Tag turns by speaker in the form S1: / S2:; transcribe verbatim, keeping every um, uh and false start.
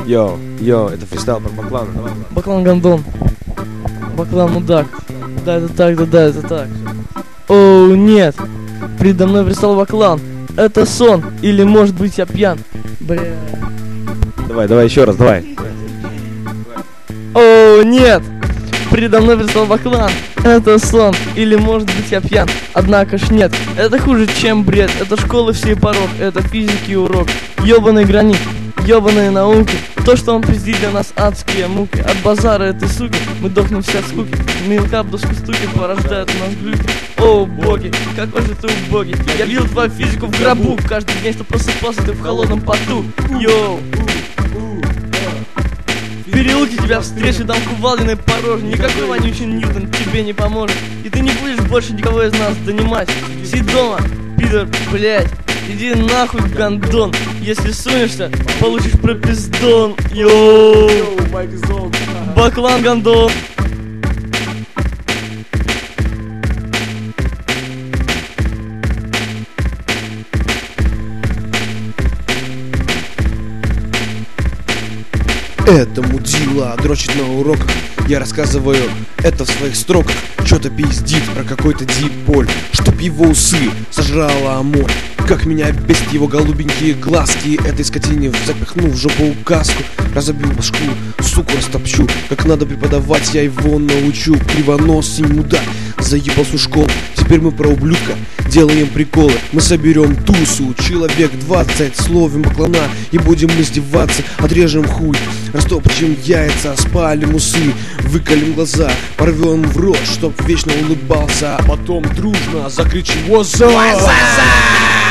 S1: Йоу, йоу, это фристайл про Баклана. Давай, давай.
S2: Баклан Гандон. Баклан мудак. Да, это так, да, да, это так. Оу, нет. Предо мной пристал Баклан. Это сон. Или может быть я пьян. Бля.
S1: Давай, давай еще раз, давай.
S2: Оу, нет. Предо мной пристал Баклан. Это сон. Или может быть я пьян. Однако ж нет. Это хуже, чем бред. Это школа всей порог. Это физики урок. Ёбаный гранит. Ёбаные науки. То, что он пиздит для нас адские муки. От базара этой суки мы дохнем все от скуки. Мелка в доску стуки порождают у нас глюки. О, боги, какой же ты убогий. Я лил твою физику в гробу. Каждый день, что просыпался ты в холодном поту. Йоу. В переулке тебя встречу, дам кувалдиной пороже. Никакой вонючий Ньютон тебе не поможет. И ты не будешь больше никого из нас донимать. Сидь дома, пидор, блять. Иди нахуй, гандон. Если сунешься, получишь пропиздон. Йоу, Баклан Гандон.
S3: Это мудила дрочит на уроках. Я рассказываю это в своих строках. Чё-то пиздит про какой-то диполь. Чтоб его усы сожрала амор. Как меня бесит его голубенькие глазки. Этой скотине запихнул в жопу указку. Разобью башку, суку растопчу. Как надо преподавать, я его научу. Кривоносый мудак заебал всю школу. Теперь мы про ублюдка делаем приколы. Мы соберем тусу, человек двадцать, словим Баклана и будем издеваться. Отрежем хуй, растопчем яйца, спалим усы, выколем глаза, порвем в рот, чтоб вечно улыбался. А потом дружно закричим: «What's up?»